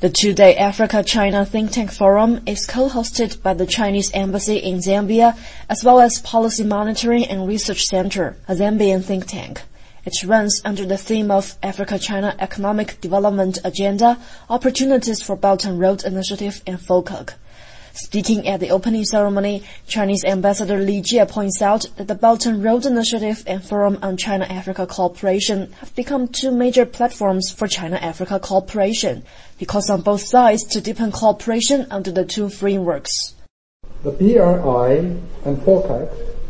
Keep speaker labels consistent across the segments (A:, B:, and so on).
A: The two-day Africa-China Think Tank Forum is co-hosted by the Chinese Embassy in Zambia as well as Policy Monitoring and Research Center, a Zambian think tank. It runs under the theme of Africa-China Economic Development Agenda, Opportunities for Belt and Road Initiative and FOCAC. Speaking at the opening ceremony, Chinese Ambassador Li Jie points out that the Belt and Road Initiative and Forum on China-Africa Cooperation have become two major platforms for China-Africa cooperation. He calls on both sides to deepen cooperation under the two frameworks.
B: The BRI and FOCAC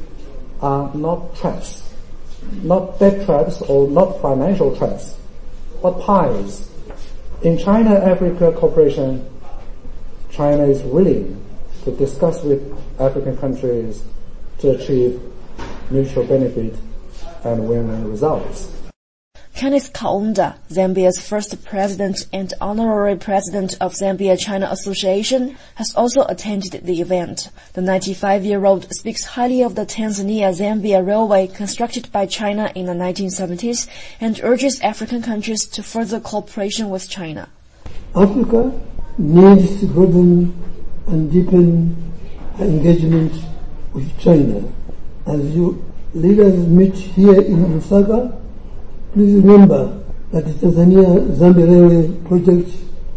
B: are not threats, not debt traps or not financial traps, but ties. In China-Africa cooperation, China is willing to discuss with African countries to achieve mutual benefit and win-win results.
A: Kenneth Kaunda, Zambia's first president and honorary president of Zambia-China Association, has also attended the event. The 95-year-old speaks highly of the Tanzania-Zambia Railway constructed by China in the 1970s and urges African countries to further cooperation with China.
C: Africa needs to broaden and deepen engagement with China. As you leaders meet here in Lusaka, please remember that the Tanzania-Zambia Railway project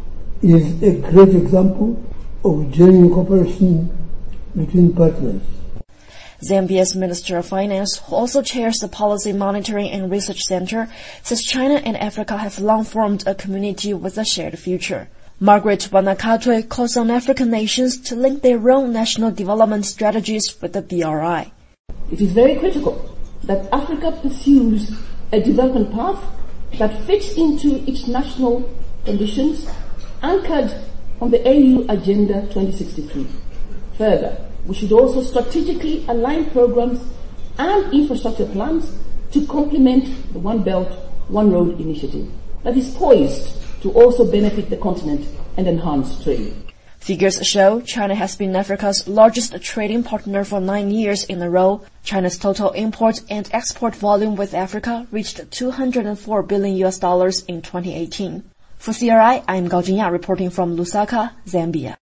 C: is a great example of genuine cooperation between partners.
A: Zambia's Minister of Finance, who also chairs the Policy Monitoring and Research Center, says China and Africa have long formed a community with a shared future. Margaret Wanakatwe calls on African nations to link their own national development strategies with the BRI.
D: It is very critical that Africa pursues a development path that fits into its national conditions, anchored on the AU Agenda 2063. Further, we should also strategically align programs and infrastructure plans to complement the One Belt, One Road initiative that is poised to also benefit the continent and enhance trade.
A: Figures show China has been Africa's largest trading partner for 9 years in a row. China's total import and export volume with Africa reached $204 billion in 2018. For CRI, I'm Gao Jinya reporting from Lusaka, Zambia.